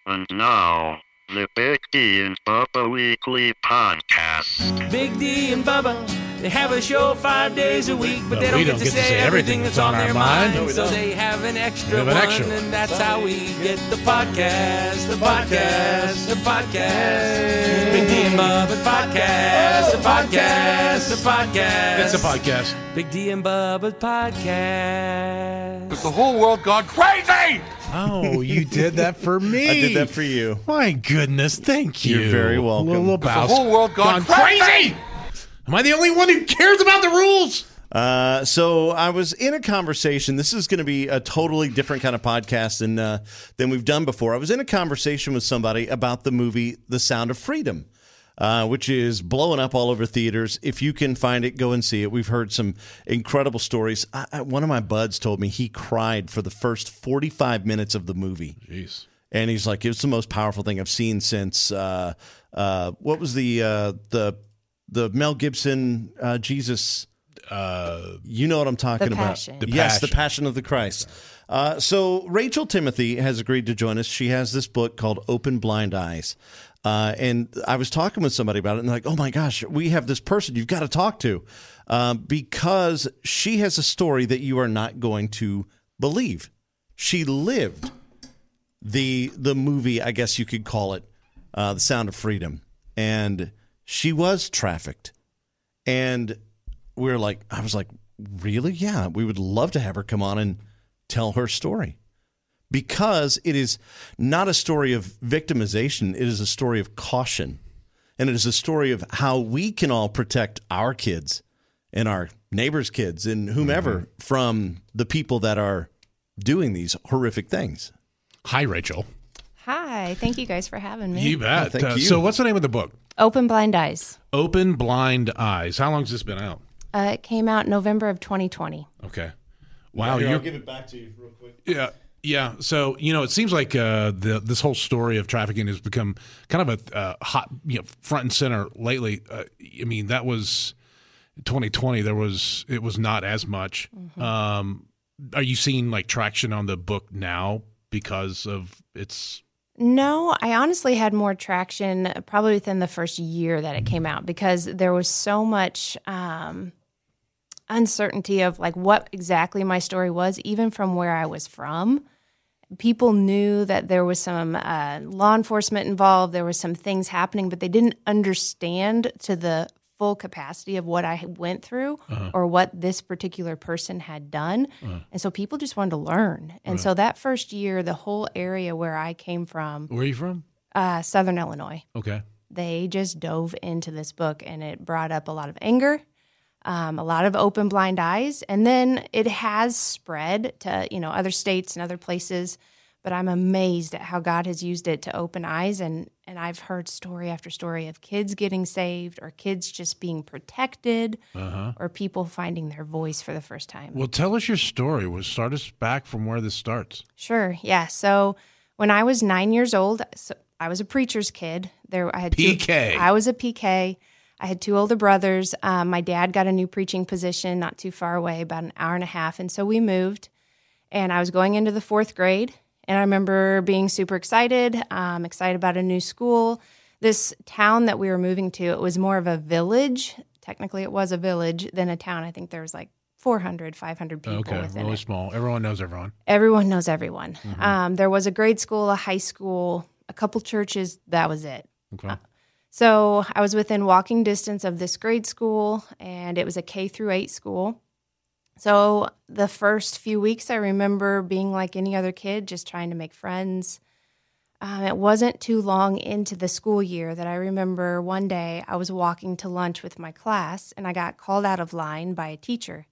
And now, the Big D and Bubba Weekly Podcast. Big D and Bubba, they have a show 5 days a week, but they don't get to say everything that's on their mind. No, so they have an extra have an one, extra one. and that's how we get the podcast. Big D and Bubba podcast. It's a podcast. Big D and Bubba podcast. Has the whole world gone crazy? Oh, you did that for me. I did that for you. My goodness, thank you. You're very welcome. Little Has the whole world gone crazy? Am I the only one who cares about the rules? So I was in a conversation. This is going to be a totally different kind of podcast than we've done before. I was in a conversation with somebody about the movie The Sound of Freedom, which is blowing up all over theaters. If you can find it, go and see it. We've heard some incredible stories. One of my buds told me he cried for the first 45 minutes of the movie. Jeez. And he's like, it's the most powerful thing I've seen since what was the Mel Gibson Jesus? You know what I'm talking about. Passion. The Passion of the Christ. So Rachel Timothy has agreed to join us. She has this book called Open Blind Eyes. And I was talking with somebody about it, and they're like, oh my gosh, we have this person you've got to talk to because she has a story that you are not going to believe. She lived the movie, I guess you could call it, The Sound of Freedom. And she was trafficked. And I was like, really? Yeah, we would love to have her come on and tell her story. Because it is not a story of victimization. It is a story of caution. And it is a story of how we can all protect our kids and our neighbors' kids and whomever from the people that are doing these horrific things. Hi, Rachel. Hi, thank you guys for having me. You bet. thank you. So what's the name of the book? Open Blind Eyes. Open Blind Eyes. How long has this been out? It came out November of 2020. Okay. Wow. I'll give it back to you real quick. Yeah. So, it seems like this whole story of trafficking has become kind of a hot, front and center lately. That was 2020. It was not as much. Mm-hmm. Are you seeing like traction on the book now because of its? No, I honestly had more traction probably within the first year that it came out because there was so much uncertainty of like what exactly my story was, even from where I was from. People knew that there was some law enforcement involved. There was some things happening, but they didn't understand to the full capacity of what I went through or what this particular person had done. And so people just wanted to learn. And so that first year, the whole area where I came from. Where are you from? Southern Illinois. Okay. They just dove into this book and it brought up a lot of anger, a lot of open blind eyes. And then it has spread to, other states and other places. But I'm amazed at how God has used it to open eyes. And I've heard story after story of kids getting saved or kids just being protected or people finding their voice for the first time. Well, tell us your story. Start us back from where this starts. Sure. Yeah. So when I was 9 years old, I was a preacher's kid. I had PK. I was a PK. I had two older brothers. My dad got a new preaching position not too far away, about an hour and a half. And so we moved. And I was going into the fourth grade. And I remember being super excited, excited about a new school. This town that we were moving to, it was more of a village. Technically, it was a village than a town. I think there was like 400, 500 people within really it. small. Everyone knows everyone. Everyone knows everyone. There was a grade school, a high school, a couple churches. That was it. Okay. So I was within walking distance of this grade school, and it was a K through 8 school. So the first few weeks, I remember being like any other kid, just trying to make friends. It wasn't too long into the school year that I remember one day I was walking to lunch with my class, and I got called out of line by a teacher.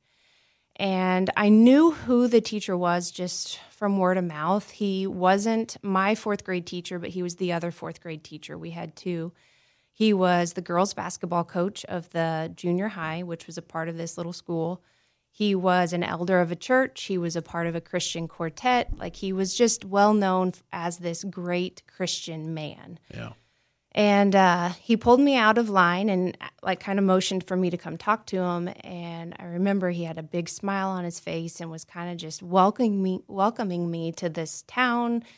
And I knew who the teacher was just from word of mouth. He wasn't my fourth grade teacher, but he was the other fourth grade teacher. We had two. He was the girls' basketball coach of the junior high, which was a part of this little school. He was an elder of a church. He was a part of a Christian quartet. Like, he was just well known as this great Christian man. Yeah. And he pulled me out of line and like kind of motioned for me to come talk to him. And I remember he had a big smile on his face and was kind of just welcoming me to this town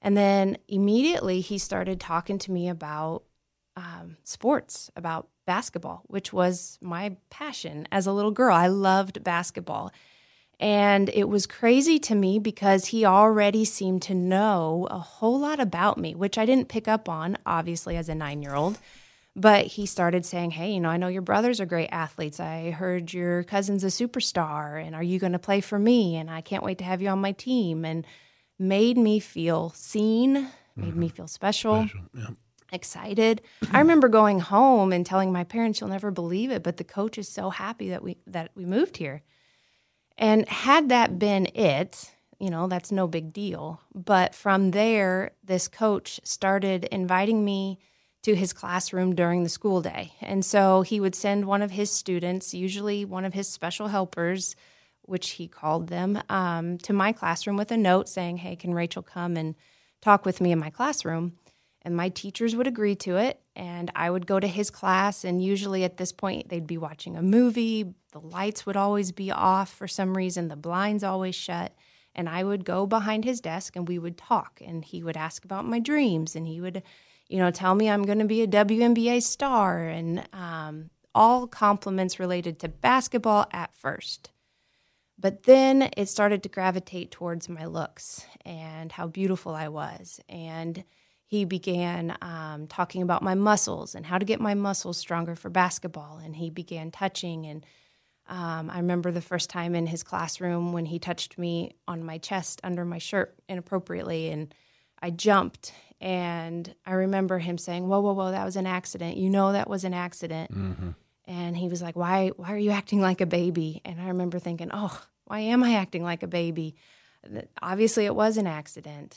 And then immediately he started talking to me about sports, about basketball, which was my passion as a little girl. I loved basketball. And it was crazy to me because he already seemed to know a whole lot about me, which I didn't pick up on, obviously, as a 9-year-old. But he started saying, hey, I know your brothers are great athletes. I heard your cousin's a superstar, and are you going to play for me? And I can't wait to have you on my team. And made me feel seen, made me feel special. Yeah. Excited. I remember going home and telling my parents, you'll never believe it, but the coach is so happy that we moved here. And had that been it, that's no big deal. But from there, this coach started inviting me to his classroom during the school day. And so he would send one of his students, usually one of his special helpers, which he called them, to my classroom with a note saying, hey, can Rachel come and talk with me in my classroom? And my teachers would agree to it, and I would go to his class, and usually at this point, they'd be watching a movie. The lights would always be off for some reason. The blinds always shut, and I would go behind his desk, and we would talk, and he would ask about my dreams, and he would, tell me I'm going to be a WNBA star, and all compliments related to basketball at first. But then it started to gravitate towards my looks and how beautiful I was, and he began talking about my muscles and how to get my muscles stronger for basketball. And he began touching. And I remember the first time in his classroom when he touched me on my chest under my shirt inappropriately. And I jumped. And I remember him saying, whoa, that was an accident. That was an accident. Mm-hmm. And he was like, why are you acting like a baby? And I remember thinking, oh, why am I acting like a baby? Obviously, it was an accident.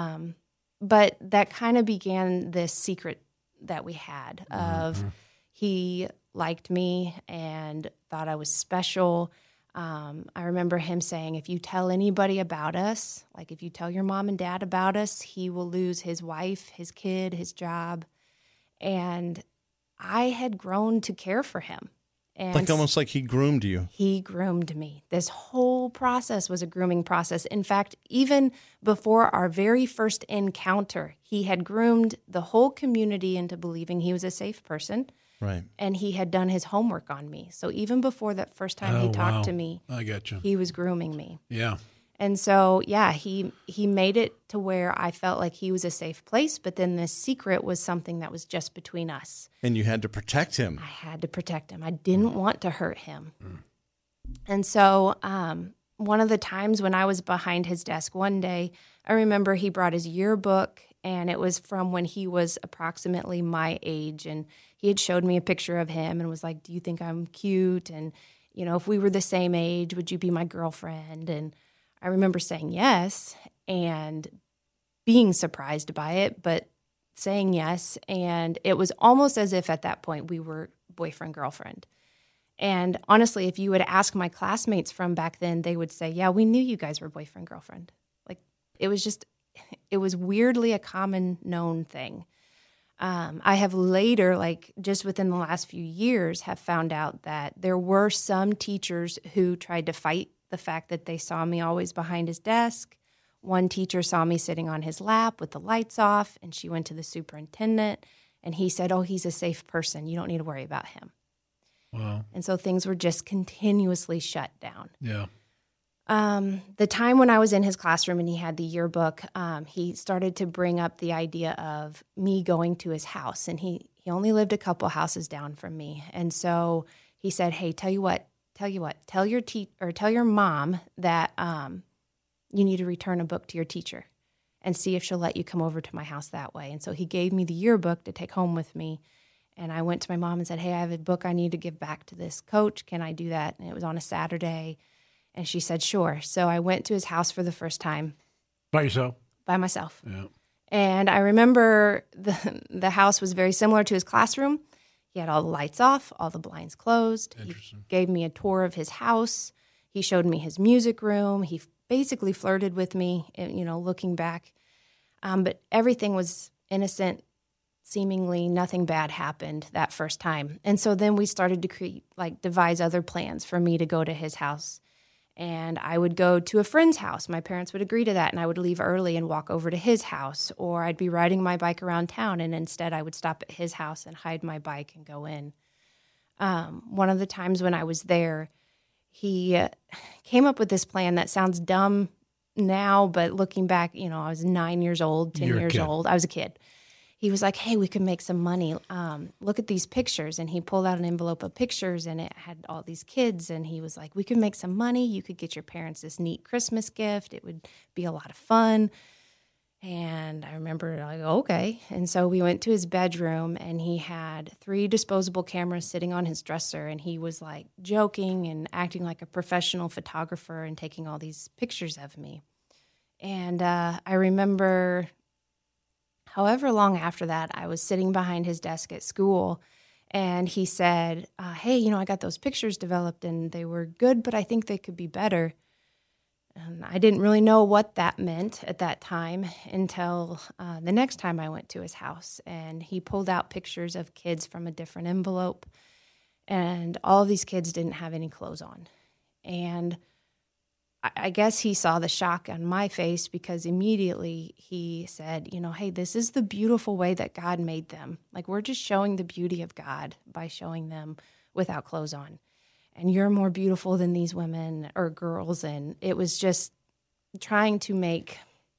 But that kind of began this secret that we had of he liked me and thought I was special. I remember him saying, if you tell anybody about us, like if you tell your mom and dad about us, he will lose his wife, his kid, his job. And I had grown to care for him. And almost like he groomed you. He groomed me. This whole process was a grooming process. In fact, even before our very first encounter, he had groomed the whole community into believing he was a safe person. Right. And he had done his homework on me. So even before that first time he talked to me, I got you. He was grooming me. Yeah. And so, he made it to where I felt like he was a safe place, but then this secret was something that was just between us. And you had to protect him. I had to protect him. I didn't want to hurt him. And so one of the times when I was behind his desk one day, I remember he brought his yearbook, and it was from when he was approximately my age. And he had showed me a picture of him and was like, do you think I'm cute? And, if we were the same age, would you be my girlfriend? And I remember saying yes and being surprised by it, but saying yes. And it was almost as if at that point we were boyfriend, girlfriend. And honestly, if you would ask my classmates from back then, they would say, yeah, we knew you guys were boyfriend, girlfriend. Like it was weirdly a common known thing. I have later, just within the last few years, have found out that there were some teachers who tried to fight the fact that they saw me always behind his desk. One teacher saw me sitting on his lap with the lights off, and she went to the superintendent, and he said, oh, he's a safe person. You don't need to worry about him. Wow. And so things were just continuously shut down. Yeah. The time when I was in his classroom and he had the yearbook, he started to bring up the idea of me going to his house, and he only lived a couple houses down from me. And so he said, hey, tell your mom that you need to return a book to your teacher and see if she'll let you come over to my house that way. And so he gave me the yearbook to take home with me. And I went to my mom and said, hey, I have a book I need to give back to this coach. Can I do that? And it was on a Saturday. And she said, sure. So I went to his house for the first time. By yourself? By myself. Yeah. And I remember the house was very similar to his classroom. He had all the lights off, all the blinds closed. He gave me a tour of his house. He showed me his music room. He basically flirted with me, looking back. But everything was innocent. Seemingly nothing bad happened that first time. And so then we started to devise other plans for me to go to his house. And I would go to a friend's house. My parents would agree to that, and I would leave early and walk over to his house. Or I'd be riding my bike around town, and instead I would stop at his house and hide my bike and go in. One of the times when I was there, he came up with this plan that sounds dumb now, but looking back, I was 9 years old, 10 years old. I was a kid. He was like, hey, we could make some money. Look at these pictures. And he pulled out an envelope of pictures, and it had all these kids. And he was like, we could make some money. You could get your parents this neat Christmas gift. It would be a lot of fun. And I remember, like, okay. And so we went to his bedroom, and he had 3 disposable cameras sitting on his dresser. And he was like joking and acting like a professional photographer and taking all these pictures of me. And I remember, however long after that, I was sitting behind his desk at school, and he said, hey, I got those pictures developed, and they were good, but I think they could be better. And I didn't really know what that meant at that time until the next time I went to his house, and he pulled out pictures of kids from a different envelope, and all of these kids didn't have any clothes on. And I guess he saw the shock on my face, because immediately he said, hey, this is the beautiful way that God made them. Like, we're just showing the beauty of God by showing them without clothes on. And you're more beautiful than these women or girls. And it was just trying to make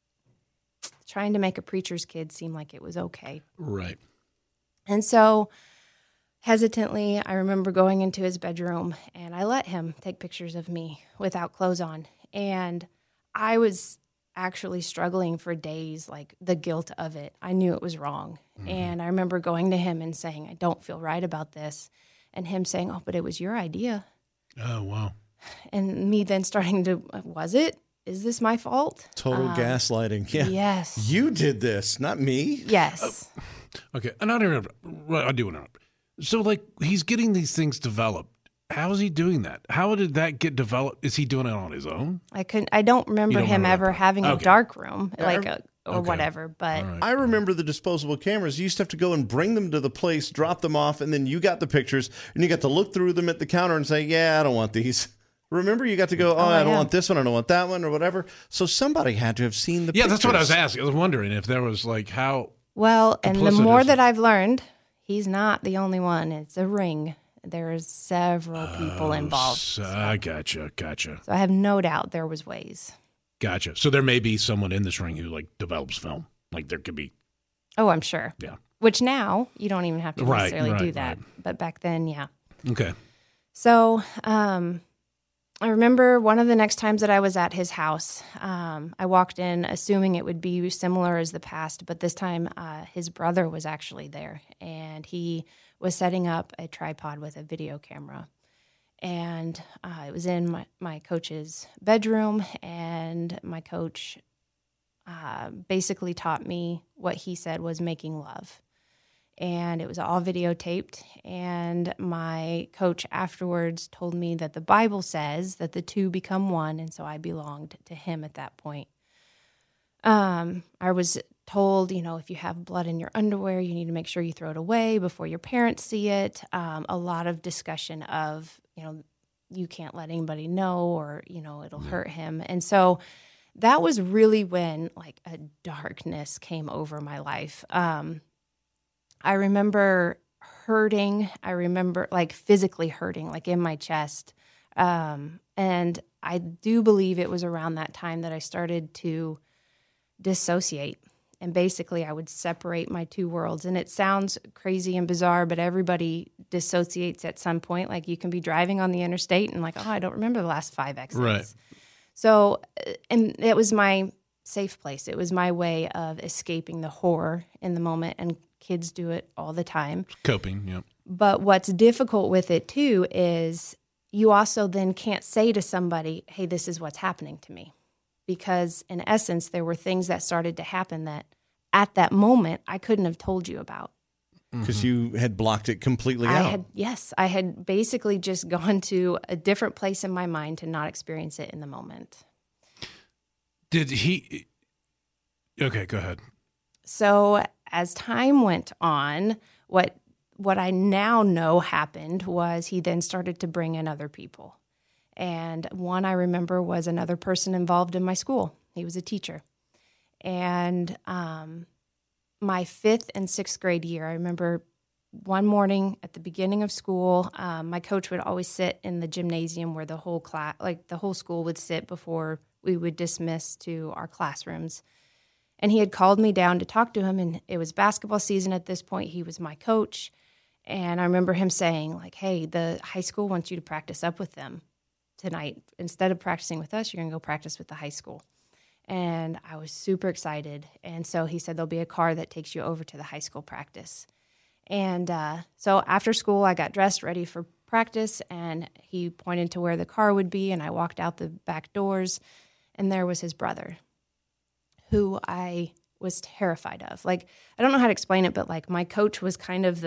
a preacher's kid seem like it was okay. Right. And so hesitantly, I remember going into his bedroom, and I let him take pictures of me without clothes on. And I was actually struggling for days, like the guilt of it. I knew it was wrong. Mm-hmm. And I remember going to him and saying, I don't feel right about this. And him saying, oh, but it was your idea. Oh, wow. And me then starting to, was it? Is this my fault? Total gaslighting. Yeah. Yes. You did this, not me. Yes. Okay. And I do interrupt. So, like, he's getting these things developed. How is he doing that? How did that get developed? Is he doing it on his own? I don't remember him ever having a dark room, or Okay. whatever. But I remember the disposable cameras. You used to have to go and bring them to the place, drop them off, and then you got the pictures, and you got to look through them at the counter and say, yeah, I don't want these. Remember, you got to go, I don't want this one, I don't want that one, or whatever. So somebody had to have seen the pictures. Yeah, that's what I was asking. I was wondering if there was, like, how... Well, and the more that I've learned, he's not the only one. It's a ring. There's several people involved. So. Gotcha. So I have no doubt there was ways. Gotcha. So there may be someone in this ring who, like, develops film. Like, there could be. Oh, I'm sure. Yeah. Which now you don't even have to necessarily do that. Right. But back then, yeah. Okay. So I remember one of the next times that I was at his house, I walked in assuming it would be similar as the past, but this time his brother was actually there, and he was setting up a tripod with a video camera. And it was in my coach's bedroom, and my coach basically taught me what he said was making love. And it was all videotaped, and my coach afterwards told me that the Bible says that the two become one, and so I belonged to him at that point. I was told, if you have blood in your underwear, you need to make sure you throw it away before your parents see it. A lot of discussion of, you can't let anybody know, or, it'll hurt him. And so that was really when, like, a darkness came over my life. I remember hurting. I remember, like, physically hurting, like in my chest. And I do believe it was around that time that I started to dissociate. And basically, I would separate my two worlds. And it sounds crazy and bizarre, but everybody dissociates at some point. Like, you can be driving on the interstate and like, I don't remember the last 5 exits. Right. So, and it was my safe place. It was my way of escaping the horror in the moment. And kids do it all the time. Coping, yeah. But what's difficult with it, too, is you also then can't say to somebody, hey, this is what's happening to me. Because in essence, there were things that started to happen that at that moment I couldn't have told you about. Because you had blocked it completely out. I had basically just gone to a different place in my mind to not experience it in the moment. Did he... Okay, go ahead. So as time went on, what I now know happened was he then started to bring in other people. And one I remember was another person involved in my school. He was a teacher. And my 5th and 6th grade year, I remember one morning at the beginning of school, my coach would always sit in the gymnasium where the whole class, like the whole school would sit before we would dismiss to our classrooms. And he had called me down to talk to him, and it was basketball season at this point. He was my coach. And I remember him saying, like, hey, the high school wants you to practice up with them tonight. Instead of practicing with us, you're going to go practice with the high school. And I was super excited. And so he said, there'll be a car that takes you over to the high school practice. And so after school, I got dressed, ready for practice, and he pointed to where the car would be, and I walked out the back doors, and there was his brother, who I was terrified of. Like, I don't know how to explain it, but, like, my coach was kind of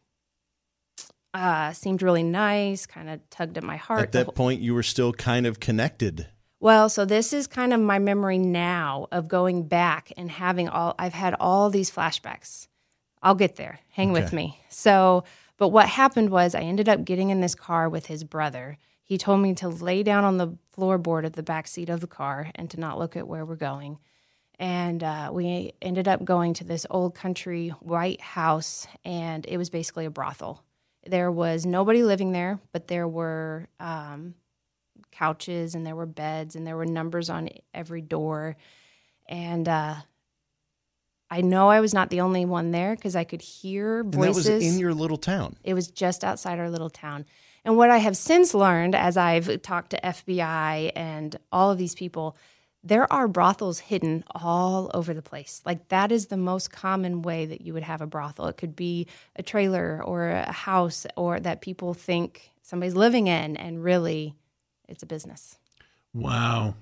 seemed really nice, kind of tugged at my heart. At that point, you were still kind of connected. Well, so this is kind of my memory now of going back and I've had all these flashbacks. I'll get there. Hang with me. So, but what happened was I ended up getting in this car with his brother. He told me to lay down on the floorboard of the back seat of the car and to not look at where we're going. And we ended up going to this old country white house, and it was basically a brothel. There was nobody living there, but there were couches and there were beds and there were numbers on every door. And I know I was not the only one there because I could hear voices. And that was in your little town. It was just outside our little town. And what I have since learned as I've talked to FBI and all of these people, there are brothels hidden all over the place. Like, that is the most common way that you would have a brothel. It could be a trailer or a house or that people think somebody's living in, and really it's a business. Wow.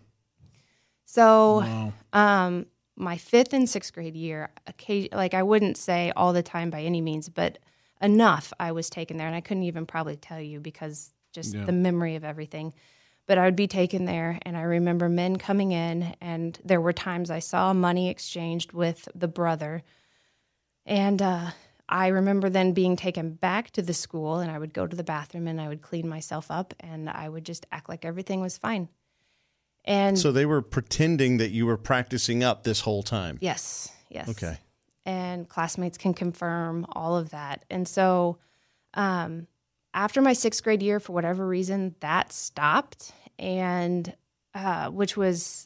So my 5th and 6th grade year, like, I wouldn't say all the time by any means, but enough I was taken there. And I couldn't even probably tell you because just the memory of everything. But I would be taken there, and I remember men coming in, and there were times I saw money exchanged with the brother. And I remember then being taken back to the school, and I would go to the bathroom, and I would clean myself up, and I would just act like everything was fine. And so they were pretending that you were practicing up this whole time? Yes. Okay. And classmates can confirm all of that. And so after my 6th grade year, for whatever reason, that stopped, and which was,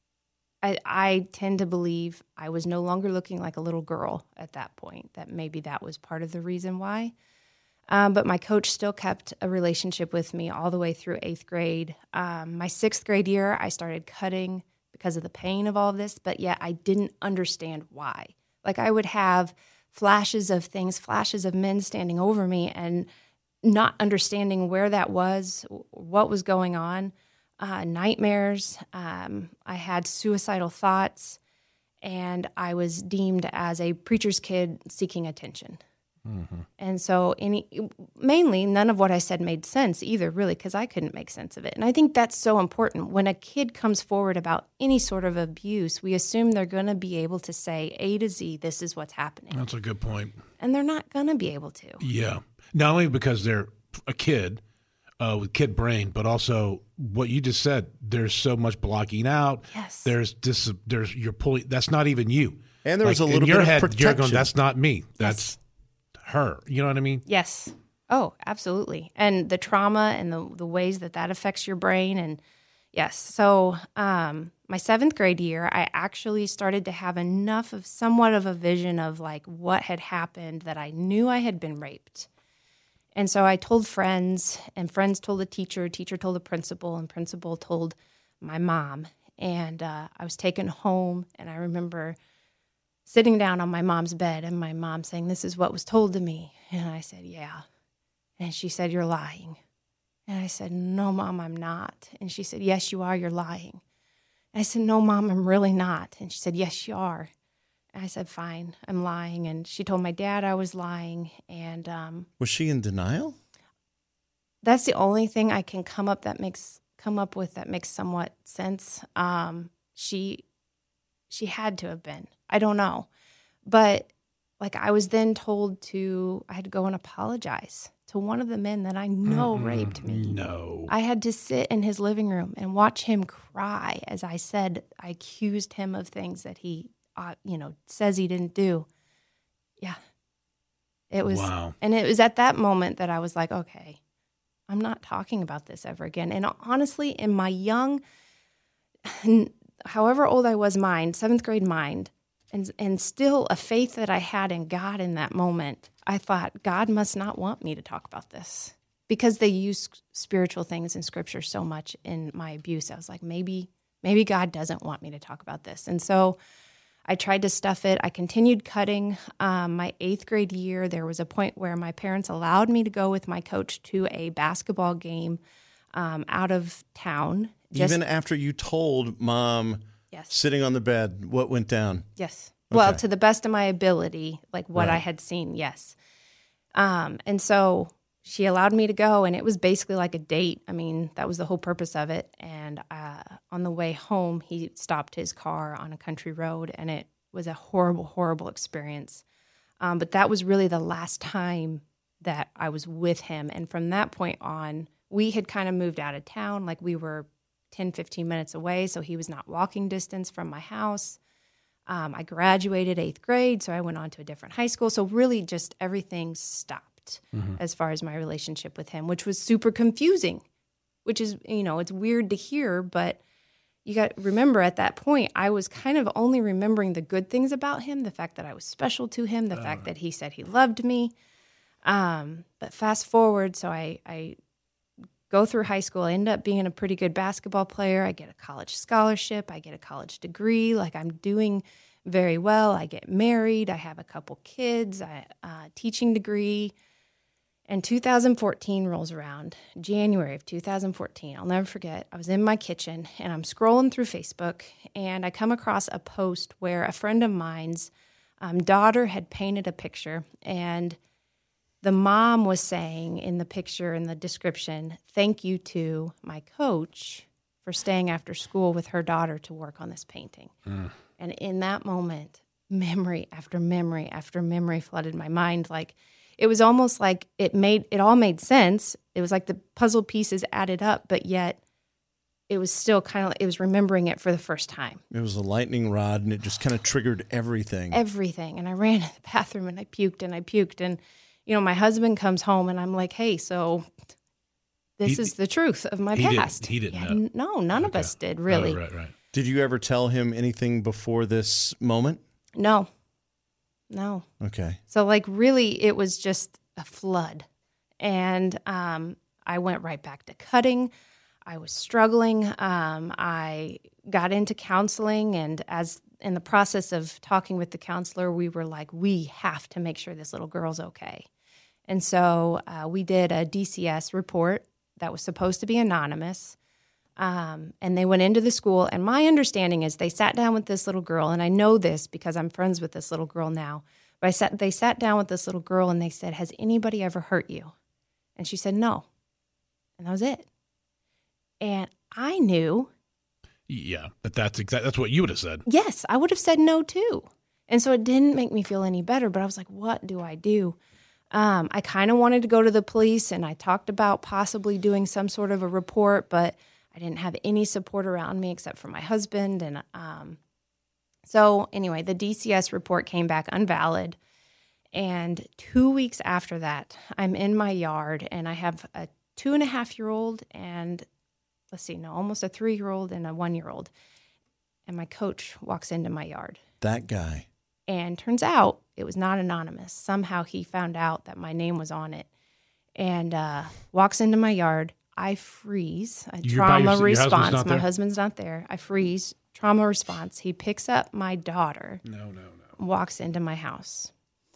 I tend to believe I was no longer looking like a little girl at that point, that maybe that was part of the reason why. But my coach still kept a relationship with me all the way through 8th grade. My 6th grade year, I started cutting because of the pain of all of this, but yet I didn't understand why. Like, I would have flashes of things, flashes of men standing over me, and not understanding where that was, what was going on, nightmares. I had suicidal thoughts, and I was deemed as a preacher's kid seeking attention. Mm-hmm. And so mainly none of what I said made sense either, really, because I couldn't make sense of it. And I think that's so important. When a kid comes forward about any sort of abuse, we assume they're going to be able to say A to Z, this is what's happening. That's a good point. And they're not going to be able to. Yeah. Not only because they're a kid with kid brain, but also what you just said, there's so much blocking out. Yes. You're pulling, that's not even you. And there was like, a little in your bit head, of protection. You're going, that's not me. That's her. You know what I mean? Yes. Oh, absolutely. And the trauma and the ways that affects your brain. And yes. So my 7th grade year, I actually started to have enough of somewhat of a vision of like what had happened, that I knew I had been raped. And so I told friends, and friends told the teacher told the principal, and principal told my mom. And I was taken home, and I remember sitting down on my mom's bed and my mom saying, this is what was told to me. And I said, yeah. And she said, you're lying. And I said, no, Mom, I'm not. And she said, yes, you are. You're lying. And I said, no, Mom, I'm really not. And she said, yes, you are. And I said, fine, I'm lying. And she told my dad I was lying. And was she in denial? That's the only thing I can come up with that makes somewhat sense. She had to have been. I don't know. But like, I was then told I had to go and apologize. to one of the men that I know raped me. No. I had to sit in his living room and watch him cry as I said I accused him of things that he, says he didn't do. Yeah. It was, wow. And it was at that moment that I was like, okay, I'm not talking about this ever again. And honestly, in my young, however old I was mind, 7th grade mind, and still a faith that I had in God in that moment, I thought, God must not want me to talk about this. Because they use spiritual things in Scripture so much in my abuse. I was like, maybe God doesn't want me to talk about this. And so I tried to stuff it. I continued cutting. My 8th grade year, there was a point where my parents allowed me to go with my coach to a basketball game out of town. Even after you told Mom, yes, sitting on the bed, what went down? Yes. Okay. Well, to the best of my ability, like what Right. I had seen, yes. And so she allowed me to go, and it was basically like a date. I mean, that was the whole purpose of it. And on the way home, he stopped his car on a country road, and it was a horrible, horrible experience. But that was really the last time that I was with him. And from that point on, we had kind of moved out of town. Like we were 10, 15 minutes away, so he was not walking distance from my house. I graduated 8th grade, so I went on to a different high school. So really just everything stopped as far as my relationship with him, which was super confusing, which is, it's weird to hear, but you got to remember at that point, I was kind of only remembering the good things about him, the fact that I was special to him, the fact that he said he loved me. But fast forward, so I go through high school, I end up being a pretty good basketball player. I get a college scholarship. I get a college degree. Like I'm doing very well. I get married. I have a couple kids, teaching degree. And 2014 rolls around, January of 2014. I'll never forget. I was in my kitchen and I'm scrolling through Facebook and I come across a post where a friend of mine's daughter had painted a picture, and the mom was saying in the picture, in the description, "Thank you to my coach for staying after school with her daughter to work on this painting." And in that moment, memory after memory after memory flooded my mind. Like it was almost like it all made sense. It was like the puzzle pieces added up, but yet it was still kind of, it was remembering it for the first time. It was a lightning rod, and it just kind of triggered everything. Everything. And I ran to the bathroom and I puked and I puked. And, my husband comes home and I'm like, hey, so this is the truth of my past. He didn't know. No, none of us did, really. Oh, right. Did you ever tell him anything before this moment? No. Okay. So like really it was just a flood. And I went right back to cutting. I was struggling. I got into counseling, and as in the process of talking with the counselor, we were like, we have to make sure this little girl's okay. And so we did a DCS report that was supposed to be anonymous. And they went into the school, and my understanding is they sat down with this little girl, and I know this because I'm friends with this little girl now, but they sat down with this little girl and they said, "Has anybody ever hurt you?" And she said, "No." And that was it. And I knew. Yeah, but that's what you would have said. Yes, I would have said no too. And so it didn't make me feel any better, but I was like, what do I do? I kind of wanted to go to the police, and I talked about possibly doing some sort of a report, but I didn't have any support around me except for my husband. And so anyway, the DCS report came back invalid. And 2 weeks after that, I'm in my yard, and I have a 2.5-year-old and almost a 3-year-old and a 1-year-old. And my coach walks into my yard. That guy. And turns out it was not anonymous. Somehow he found out that my name was on it and walks into my yard. I freeze. Trauma response. My husband's not there. I freeze. Trauma response. He picks up my daughter. No. Walks into my house.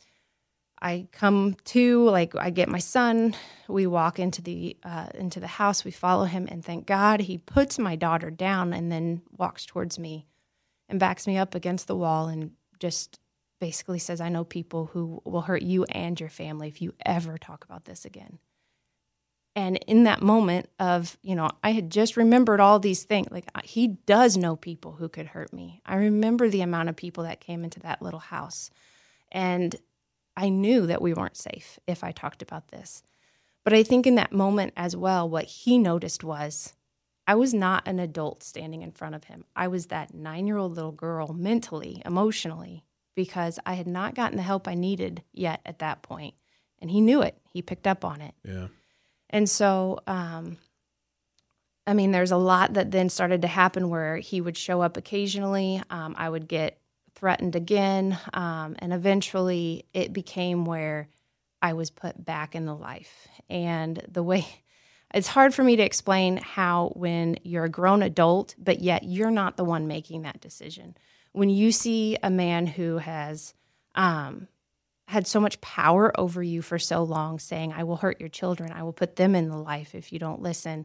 I come to, I get my son. We walk into the house. We follow him, and thank God he puts my daughter down and then walks towards me and backs me up against the wall and just basically says, "I know people who will hurt you and your family if you ever talk about this again." And in that moment of, I had just remembered all these things. Like, he does know people who could hurt me. I remember the amount of people that came into that little house. And I knew that we weren't safe if I talked about this. But I think in that moment as well, what he noticed was I was not an adult standing in front of him. I was that 9-year-old little girl mentally, emotionally, because I had not gotten the help I needed yet at that point. And he knew it. He picked up on it. Yeah. And so, there's a lot that then started to happen where he would show up occasionally. I would get threatened again. And eventually it became where I was put back in the life. And the way, it's hard for me to explain how when you're a grown adult, but yet you're not the one making that decision. When you see a man who has had so much power over you for so long, saying, I will hurt your children, I will put them in the life if you don't listen,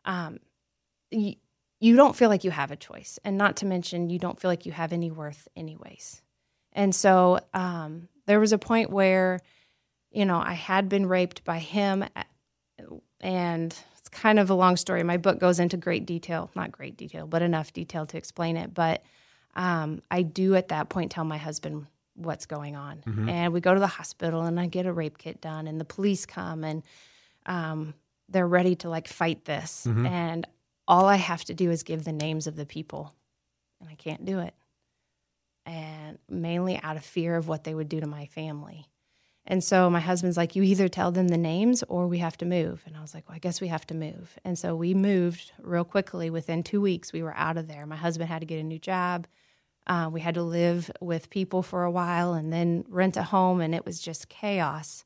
you don't feel like you have a choice. And not to mention, you don't feel like you have any worth anyways. And so there was a point where, I had been raped by him, and it's kind of a long story. My book goes into great detail, not great detail, but enough detail to explain it. But I do at that point tell my husband what's going on. Mm-hmm. And we go to the hospital and I get a rape kit done and the police come and they're ready to fight this. Mm-hmm. And all I have to do is give the names of the people, and I can't do it. And mainly out of fear of what they would do to my family. And so my husband's like, you either tell them the names or we have to move. And I was like, well, I guess we have to move. And so we moved real quickly. Within 2 weeks, we were out of there. My husband had to get a new job. We had to live with people for a while and then rent a home, and it was just chaos.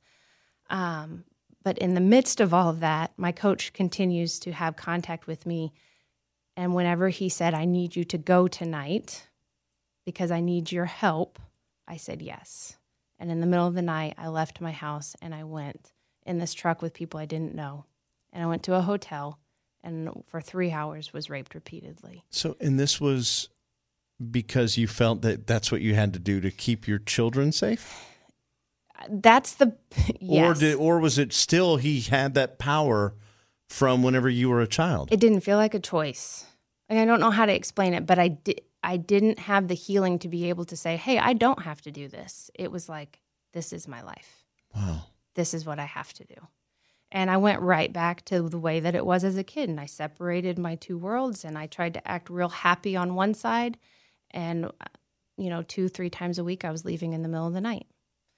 But in the midst of all of that, my coach continues to have contact with me. And whenever he said, I need you to go tonight because I need your help, I said yes. And in the middle of the night, I left my house and I went in this truck with people I didn't know. And I went to a hotel and for 3 hours was raped repeatedly. So, and this was because you felt that that's what you had to do to keep your children safe? That's the, yes. Or was it still he had that power from whenever you were a child? It didn't feel like a choice. I don't know how to explain it, but I didn't have the healing to be able to say, hey, I don't have to do this. It was like, this is my life. Wow. This is what I have to do. And I went right back to the way that it was as a kid. And I separated my two worlds and I tried to act real happy on one side. And, 2-3 times a week I was leaving in the middle of the night.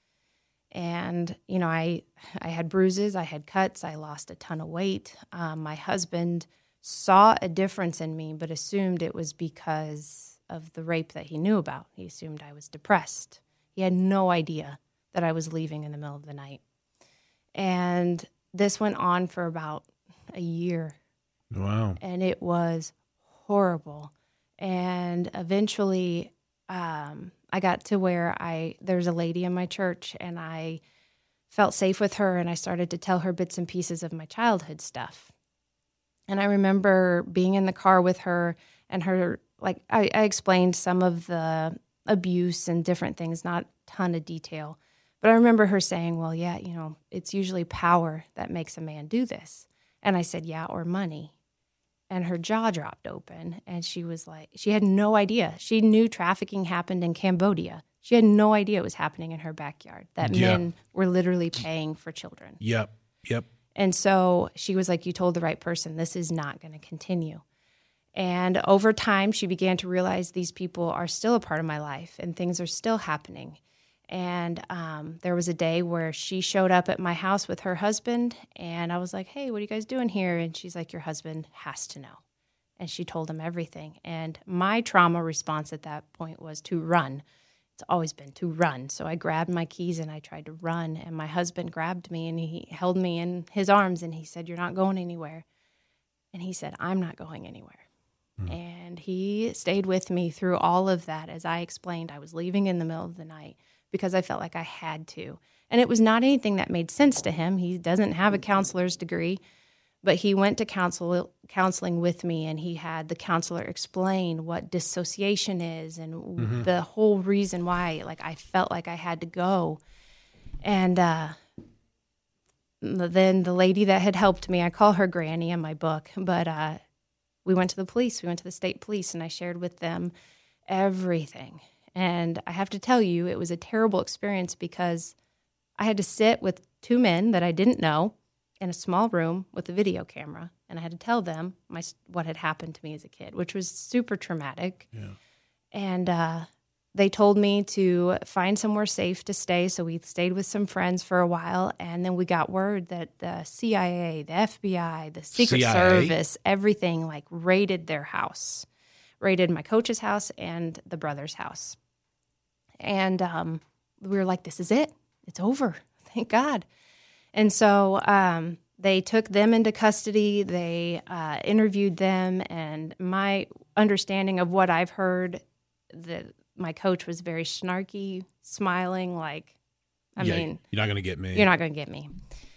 And, I had bruises, I had cuts, I lost a ton of weight. My husband saw a difference in me, but assumed it was because of the rape that he knew about. He assumed I was depressed. He had no idea that I was leaving in the middle of the night. And this went on for about a year. Wow. And it was horrible. And eventually I got to where there's a lady in my church, and I felt safe with her, and I started to tell her bits and pieces of my childhood stuff. And I remember being in the car with her, and her, I explained some of the abuse and different things, not a ton of detail. But I remember her saying, well, yeah, it's usually power that makes a man do this. And I said, yeah, or money. And her jaw dropped open, and she was like, she had no idea. She knew trafficking happened in Cambodia. She had no idea it was happening in her backyard, that men were literally paying for children. Yep. And so she was like, you told the right person. This is not going to continue. And over time, she began to realize these people are still a part of my life, and things are still happening. And there was a day where she showed up at my house with her husband, and I was like, hey, what are you guys doing here? And she's like, your husband has to know. And she told him everything. And my trauma response at that point was to run. It's always been to run. So I grabbed my keys and I tried to run, and my husband grabbed me and he held me in his arms and he said, you're not going anywhere. And he said, I'm not going anywhere. And he stayed with me through all of that. As I explained, I was leaving in the middle of the night because I felt like I had to. And it was not anything that made sense to him. He doesn't have a counselor's degree, but he went to counseling with me, and he had the counselor explain what dissociation is and the whole reason why, I felt like I had to go. And then the lady that had helped me, I call her Granny in my book, but we went to the police. We went to the state police, and I shared with them everything. And I have to tell you, it was a terrible experience because I had to sit with 2 men that I didn't know in a small room with a video camera, and I had to tell them what had happened to me as a kid, which was super traumatic. Yeah. And they told me to find somewhere safe to stay, so we stayed with some friends for a while, and then we got word that the CIA, the FBI, the Secret Service, everything, like, raided their house, raided my coach's house and the brother's house. And we were like, this is it. It's over. Thank God. And so they took them into custody. They interviewed them, and my understanding of what I've heard, my coach was very snarky, smiling, like, I mean, you're not going to get me. You're not going to get me.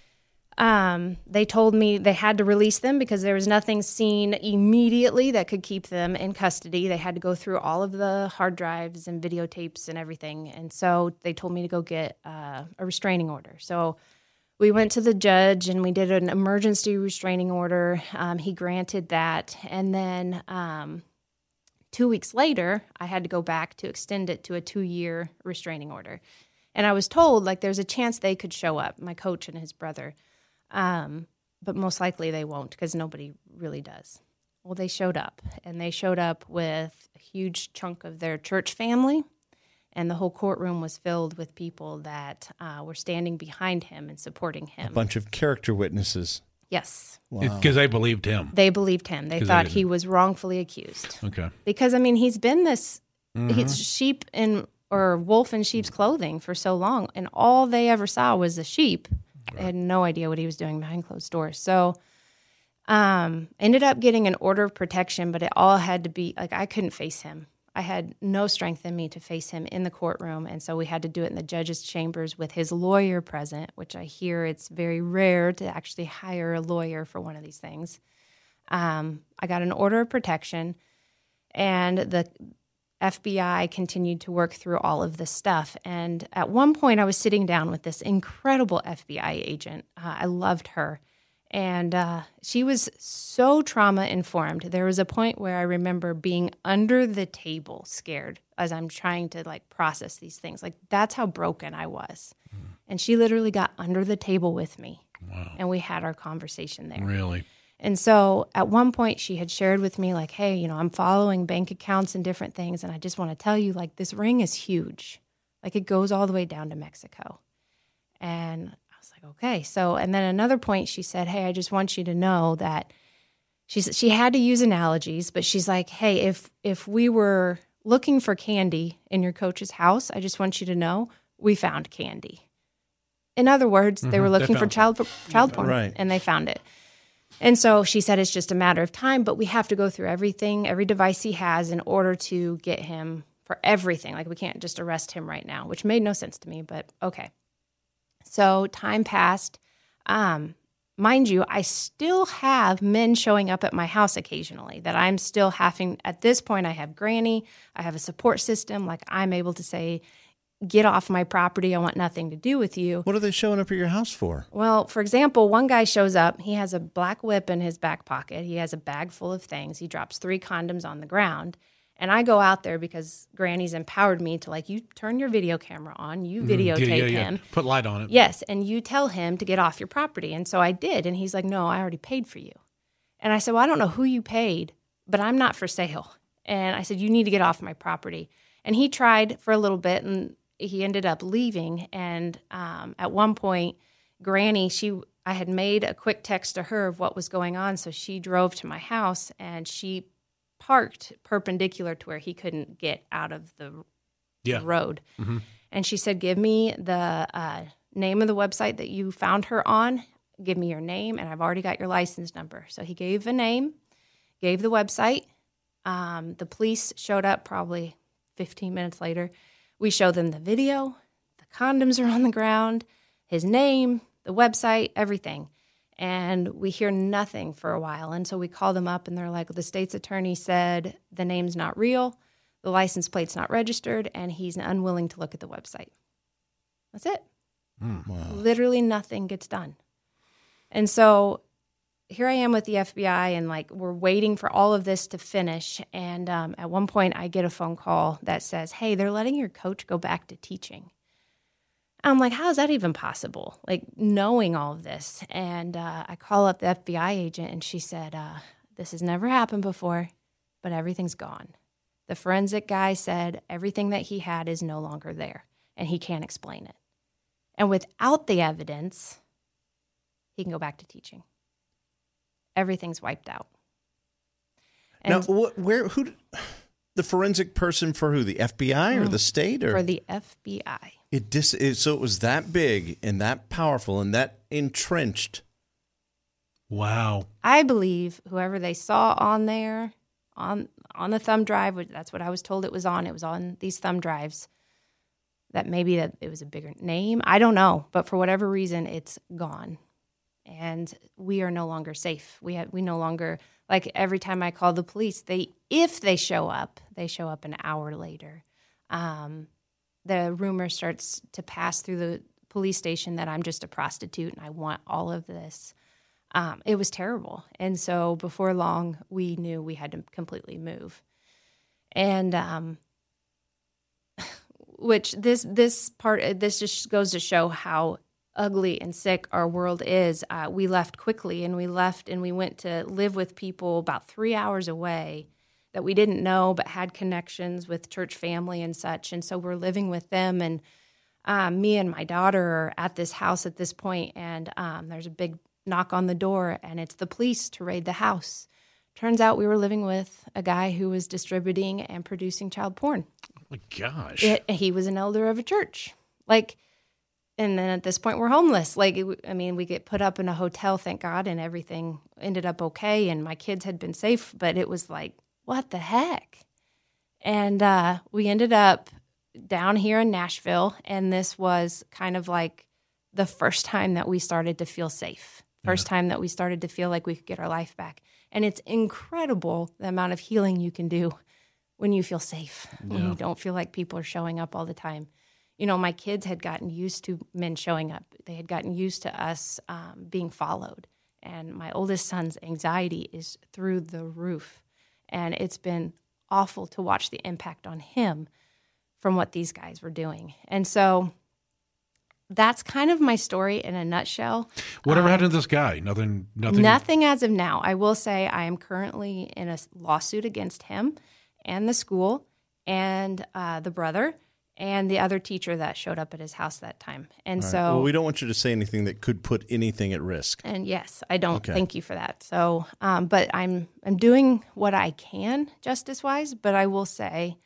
They told me they had to release them because there was nothing seen immediately that could keep them in custody. They had to go through all of the hard drives and videotapes and everything. And so they told me to go get a restraining order. So we went to the judge and we did an emergency restraining order. He granted that. And then 2 weeks later, I had to go back to extend it to a 2-year restraining order. And I was told, like, there's a chance they could show up, my coach and his brother. But most likely they won't because nobody really does. Well, they showed up, and they showed up with a huge chunk of their church family, and the whole courtroom was filled with people that were standing behind him and supporting him. A bunch of character witnesses. Yes. Because they believed him. They believed him. They thought he was wrongfully accused. Okay. Because, I mean, he's been this sheep or wolf in sheep's clothing for so long, and all they ever saw was the sheep. Right. They had no idea what he was doing behind closed doors. So ended up getting an order of protection, but it all had to be, like, I couldn't face him. I had no strength in me to face him in the courtroom, and so we had to do it in the judge's chambers with his lawyer present, which I hear it's very rare to actually hire a lawyer for one of these things. I got an order of protection, and the FBI continued to work through all of this stuff. And at one point, I was sitting down with this incredible FBI agent. I loved her. And she was so trauma-informed. There was a point where I remember being under the table scared as I'm trying to, like, process these things. Like, that's how broken I was. And she literally got under the table with me. Wow. And we had our conversation there. Really? And so at one point she had shared with me, like, hey, you know, I'm following bank accounts and different things, and I just want to tell you, like, this ring is huge. Like, it goes all the way down to Mexico. And I was like, okay. So, and then another point she said, hey, I just want you to know that she had to use analogies, but she's like, hey, if we were looking for candy in your coach's house, I just want you to know we found candy. In other words, they were looking for child porn, right, and they found it. And so she said it's just a matter of time, but we have to go through everything, every device he has in order to get him for everything. Like, we can't just arrest him right now, which made no sense to me, but okay. So time passed. Mind you, I still have men showing up at my house occasionally that I'm still having. At this point, I have Granny. I have a support system. Like, I'm able to say, get off my property. I want nothing to do with you. What are they showing up at your house for? Well, for example, one guy shows up. He has a black whip in his back pocket. He has a bag full of things. He drops 3 condoms on the ground. And I go out there because Granny's empowered me to, like, you turn your video camera on, you videotape him. Put light on it. Yes, and you tell him to get off your property. And so I did. And he's like, no, I already paid for you. And I said, well, I don't know who you paid, but I'm not for sale. And I said, you need to get off my property. And he tried for a little bit, and he ended up leaving. And at one point, Granny, I had made a quick text to her of what was going on. So she drove to my house, and she parked perpendicular to where he couldn't get out of the road. Mm-hmm. And she said, give me the name of the website that you found her on. Give me your name, and I've already got your license number. So he gave a name, gave the website. The police showed up probably 15 minutes later. We show them the video, the condoms are on the ground, his name, the website, everything. And we hear nothing for a while. And so we call them up, and they're like, the state's attorney said the name's not real, the license plate's not registered, and he's unwilling to look at the website. That's it. Wow. Literally nothing gets done. And so here I am with the FBI, and, like, we're waiting for all of this to finish. And at one point I get a phone call that says, hey, they're letting your coach go back to teaching. I'm like, how is that even possible? Like, knowing all of this. And I call up the FBI agent, and she said, this has never happened before, but everything's gone. The forensic guy said everything that he had is no longer there, and he can't explain it. And without the evidence, he can go back to teaching. Everything's wiped out. And now, who, the forensic person for who? The FBI or the state? Or for the FBI. So it was that big and that powerful and that entrenched. Wow. I believe whoever they saw on there, on the thumb drive, that's what I was told it was on these thumb drives, that maybe that it was a bigger name. I don't know. But for whatever reason, it's gone. And we are no longer safe. We no longer, like every time I call the police, if they show up an hour later. The rumor starts to pass through the police station that I'm just a prostitute and I want all of this. It was terrible. And so before long, we knew we had to completely move. And which this just goes to show how ugly and sick our world is. We left quickly, and we went to live with people about 3 hours away that we didn't know but had connections with church family and such. And so we're living with them, and me and my daughter are at this house at this point, and there's a big knock on the door, and it's the police to raid the house. Turns out we were living with a guy who was distributing and producing child porn. Oh my gosh. He was an elder of a church. And then at this point, we're homeless. We get put up in a hotel, thank God, and everything ended up okay. And my kids had been safe, but it was like, what the heck? And we ended up down here in Nashville, and this was kind of like the first time that we started to feel safe. First time that we started to feel like we could get our life back. And it's incredible the amount of healing you can do when you feel safe, when you don't feel like people are showing up all the time. You know, my kids had gotten used to men showing up. They had gotten used to us being followed. And my oldest son's anxiety is through the roof. And it's been awful to watch the impact on him from what these guys were doing. And so that's kind of my story in a nutshell. Whatever happened to this guy? Nothing. Nothing as of now. I will say I am currently in a lawsuit against him and the school and the brother and the other teacher that showed up at his house that time. And right. so well, we don't want you to say anything that could put anything at risk. And yes, I don't. Okay. Thank you for that. So, but I'm doing what I can justice-wise, but I will say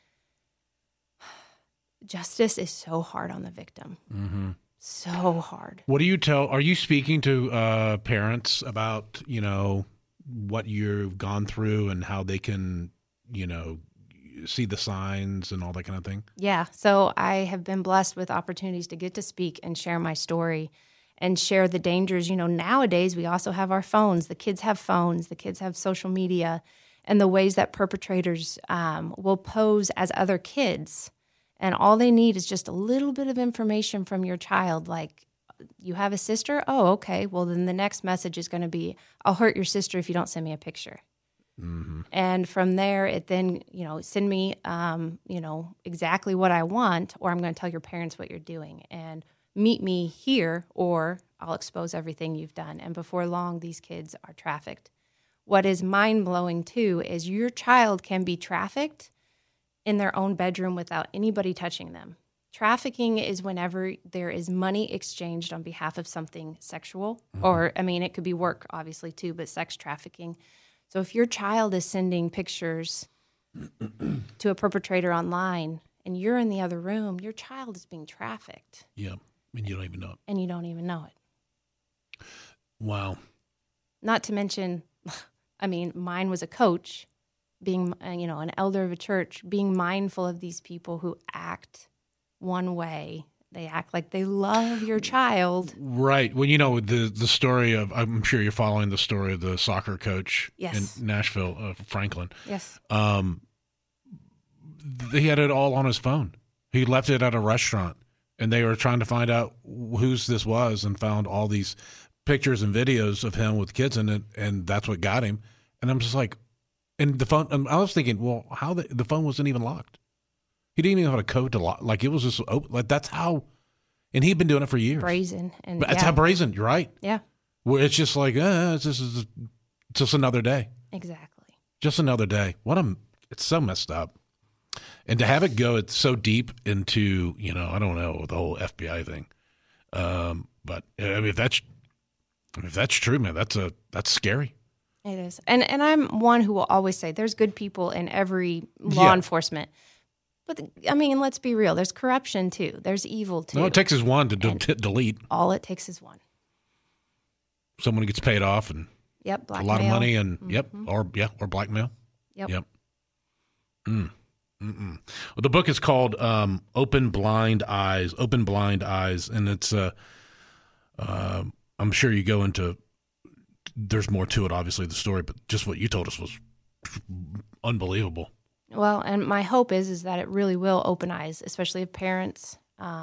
justice is so hard on the victim. Mm-hmm. So hard. What do you are you speaking to parents about, what you've gone through and how they can, see the signs and all that kind of thing? Yeah. So I have been blessed with opportunities to get to speak and share my story and share the dangers. Nowadays we also have our phones. The kids have phones. The kids have social media and the ways that perpetrators will pose as other kids. And all they need is just a little bit of information from your child, like, you have a sister? Oh, okay. Well, then the next message is going to be, I'll hurt your sister if you don't send me a picture. Mm-hmm. And from there, it then, send me, exactly what I want, or I'm going to tell your parents what you're doing. And meet me here, or I'll expose everything you've done. And before long, these kids are trafficked. What is mind-blowing, too, is your child can be trafficked in their own bedroom without anybody touching them. Trafficking is whenever there is money exchanged on behalf of something sexual, or, it could be work, obviously, too, but sex trafficking. So if your child is sending pictures to a perpetrator online and you're in the other room, your child is being trafficked. Yeah, and you don't even know it. And you don't even know it. Wow. Not to mention, mine was a coach, being, an elder of a church, being mindful of these people who act one way. They act like they love your child. Right. Well, the story of, I'm sure you're following the story of the soccer coach in Nashville, Franklin. Yes. He had it all on his phone. He left it at a restaurant, and they were trying to find out whose this was and found all these pictures and videos of him with kids in it, and that's what got him. And I'm just like, and the phone, I was thinking, well, how the phone wasn't even locked. He didn't even have a code to lock. Like, it was just open. Like, that's how And he'd been doing it for years. brazen. And But that's how brazen. You're right. Yeah, Where it's just like, it's just another day. exactly. Just another day. It's so messed up. And to have it go, it's so deep into, I don't know, the whole FBI thing. But I mean, if that's true, man, that's scary. It is. And I'm one who will always say there's good people in every law enforcement. But, I mean, let's be real. There's corruption, too. There's evil, too. No, it takes is one to delete. All it takes is one. Someone gets paid off and Yep, blackmail. a lot of money and, or blackmail. Yep. Well, the book is called Open Blind Eyes, and it's I'm sure you go into, there's more to it, obviously, the story, but just what you told us was unbelievable. Well, and my hope is that it really will open eyes, especially of parents.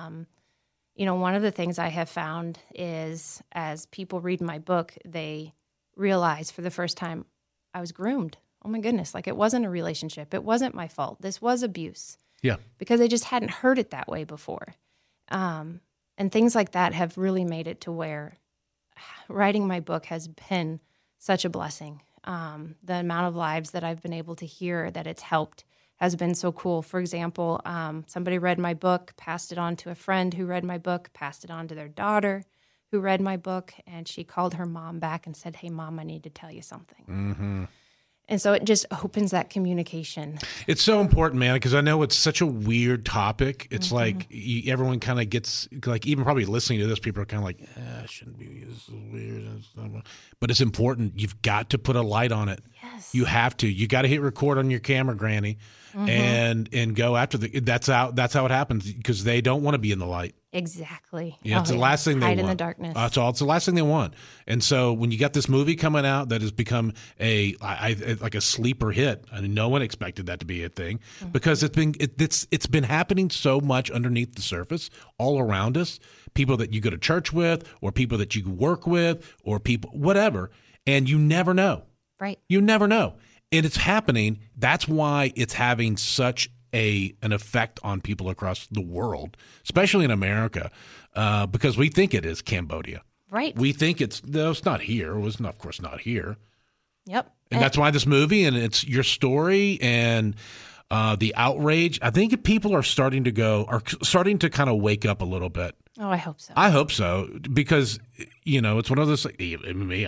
One of the things I have found is as people read my book, they realize for the first time, I was groomed. Oh my goodness, like it wasn't a relationship. It wasn't my fault. This was abuse. Yeah. Because they just hadn't heard it that way before. And things like that have really made it to where writing my book has been such a blessing. The amount of lives that I've been able to hear that it's helped has been so cool. For example, somebody read my book, passed it on to a friend who read my book, passed it on to their daughter who read my book, and she called her mom back and said, "Hey, Mom, I need to tell you something." Mm-hmm. And so it just opens that communication. It's so important, man, because I know it's such a weird topic. It's like everyone kind of gets, like even probably listening to this, people are kind of like, shouldn't be, this is weird. But it's important. You've got to put a light on it. Yes. You have to. You got to hit record on your camera, Granny, and go after that's how it happens because they don't want to be in the light. Exactly. Yeah, it's the last thing they want. Hide in the darkness. It's the last thing they want. And so when you got this movie coming out that has become like a sleeper hit, and no one expected that to be a thing because it's been happening so much underneath the surface all around us. People that you go to church with, or people that you work with, or people whatever, and you never know. Right. You never know, and it's happening. That's why it's having such an effect on people across the world, especially in America, because we think it is Cambodia. Right. We think it's not here. It was, of course, not here. Yep. And that's why this movie and it's your story and the outrage. I think people are starting to kind of wake up a little bit. Oh, I hope so. I hope so because it's one of those. Me,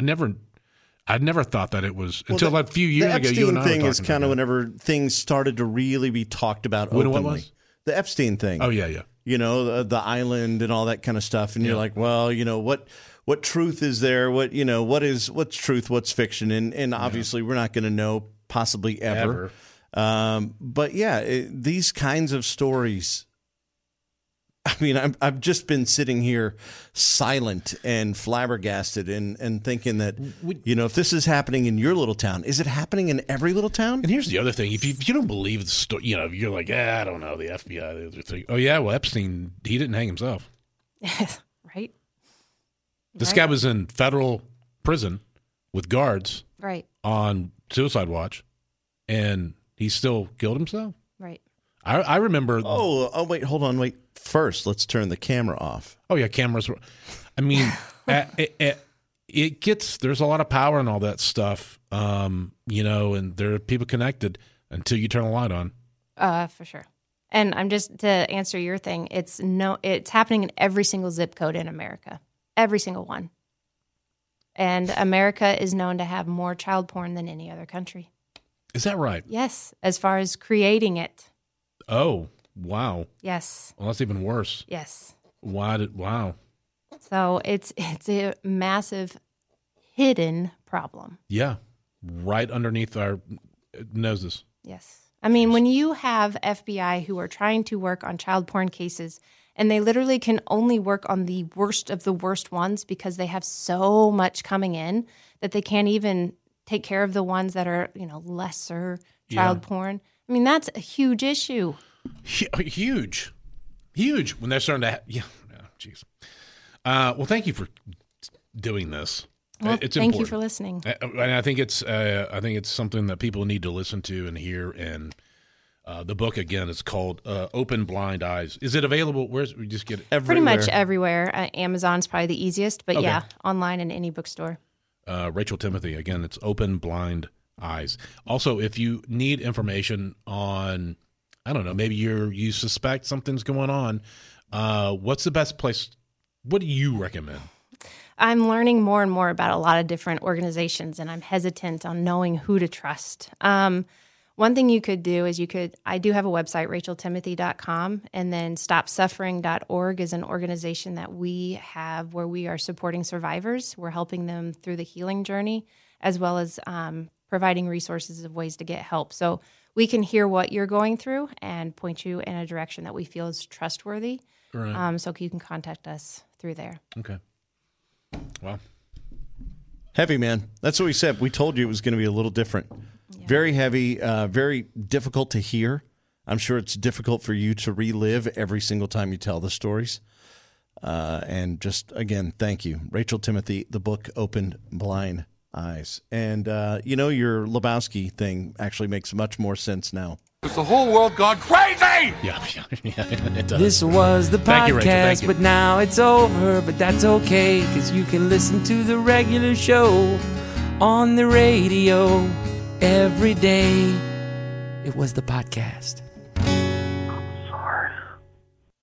I'd never thought that it was until a few years ago. You and I were talking thing is kind of whenever things started to really be talked about openly. What was? The Epstein thing. Oh yeah. The island and all that kind of stuff, and you're like, well, what truth is there? What's truth? What's fiction? And obviously, we're not going to know possibly ever. But yeah, these kinds of stories. I mean, I've just been sitting here silent and flabbergasted and thinking that, if this is happening in your little town, is it happening in every little town? And here's the other thing. If you don't believe the story, you're like, I don't know, the FBI, the other thing. Oh, yeah, well, Epstein, he didn't hang himself. Right. This guy was in federal prison with guards on suicide watch, and he still killed himself. Right. I remember. Oh, wait, hold on, wait. First, let's turn the camera off. Oh yeah, cameras. I mean, it gets. There's a lot of power in all that stuff, and there are people connected until you turn a light on. For sure. And I'm just to answer your thing. It's happening in every single zip code in America, every single one. And America is known to have more child porn than any other country. Is that right? Yes, as far as creating it. Oh. Wow. Yes. Well, that's even worse. Yes. Wow. So it's a massive hidden problem. Yeah. Right underneath our noses. Yes. I mean, when you have FBI who are trying to work on child porn cases and they literally can only work on the worst of the worst ones because they have so much coming in that they can't even take care of the ones that are, lesser child porn. I mean, that's a huge issue. Huge when they're starting to jeez. Well, thank you for doing this. Well, it's thank important. you for listening. And I think it's something that people need to listen to and hear, and The book, again, is called Open Blind Eyes. Is it available? Where's we just get it? Everywhere. Pretty much everywhere. Amazon's probably the easiest, but yeah, online in any bookstore. Rachel Timothy, again, it's Open Blind Eyes. Also, if you need information on, I don't know, maybe you suspect something's going on, what's the best place? What do you recommend? I'm learning more and more about a lot of different organizations, and I'm hesitant on knowing who to trust. One thing you could do is I do have a website, racheltimothy.com, and then stopsuffering.org is an organization that we have where we are supporting survivors. We're helping them through the healing journey, as well as providing resources of ways to get help. So we can hear what you're going through and point you in a direction that we feel is trustworthy. Right. So you can contact us through there. Okay. Well, heavy, man. That's what we said. We told you it was going to be a little different. Yeah. Very heavy, very difficult to hear. I'm sure it's difficult for you to relive every single time you tell the stories. And just, again, thank you. Rachel Timothy, the book Open Blind Eyes. And, your Lebowski thing actually makes much more sense now. Has the whole world gone crazy? Yeah, it does. This was the Thank you, Rachel. podcast, Thank you. but now it's over. But that's okay, because you can listen to the regular show on the radio every day. It was the podcast.